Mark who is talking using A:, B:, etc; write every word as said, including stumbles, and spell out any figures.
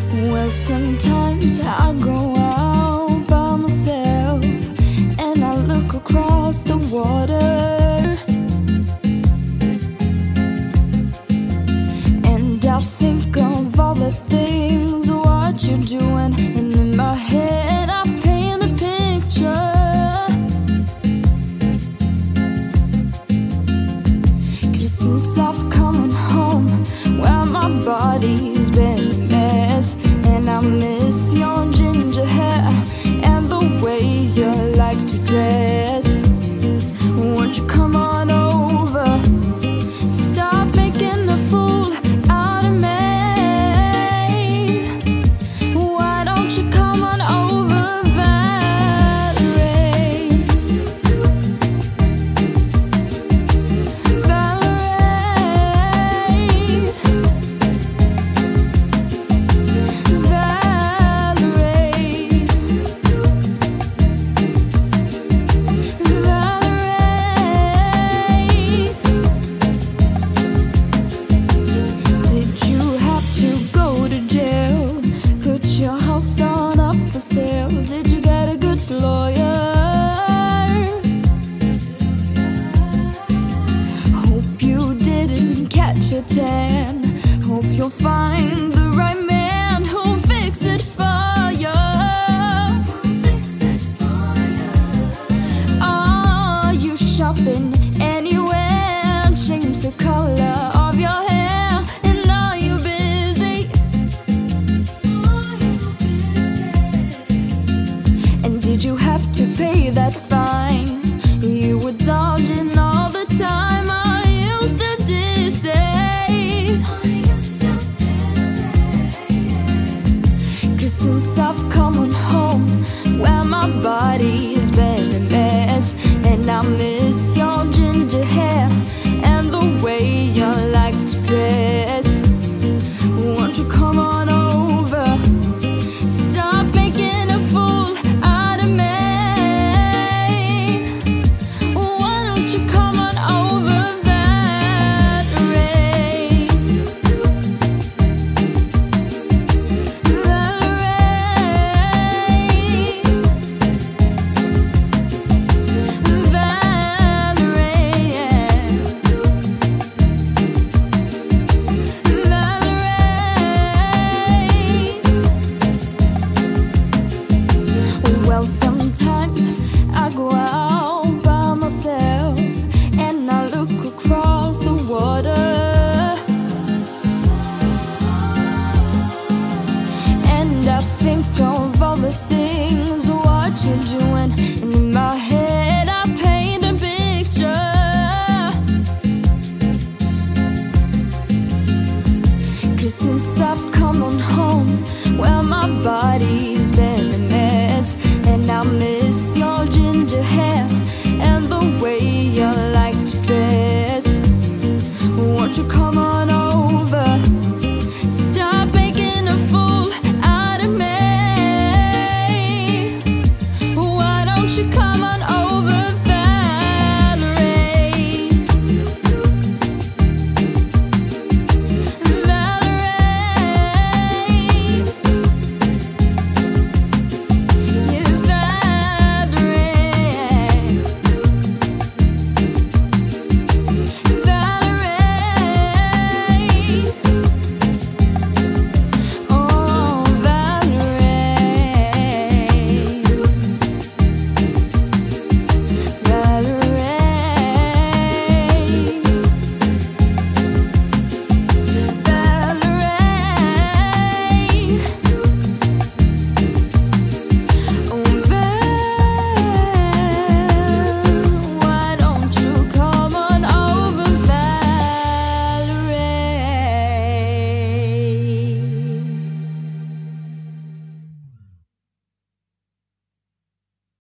A: Well, sometimes I go out by myself and I look across the water, and I think of all the things what you're doing, and in my head I paint a picture. 'Cause since I've come home, well, my body's been a mess, and I miss your ginger hair and the way you like to dress. Won't you come on over? Stop making a fool out of me. Why don't you come on over, Valerie? Valerie, Valerie, Valerie. Did you have to go to jail? Put your house on up for sale? Did you get a good lawyer? Hope you didn't catch a tan. Hope you'll find the right man who'll fix it for you. Are you shopping anywhere? Change the color of your hair. And are you busy? And did you have to pay that fine? You were dodging all the time. Are you still dizzy? 'Cause since I've come on home, well, my body's been a mess, and I miss your ginger hair and the way you like to dress. Won't you come on over? Stop making a fool out of me. Why don't you come on over, Valerie? Well, sometimes I go out by myself and I look across the water, and I think of all the things what you're doing, and in my head I paint a picture. 'Cause since I've come on home, well, my body's been a mess, and I miss your ginger hair and the way you like to dress. Won't you come on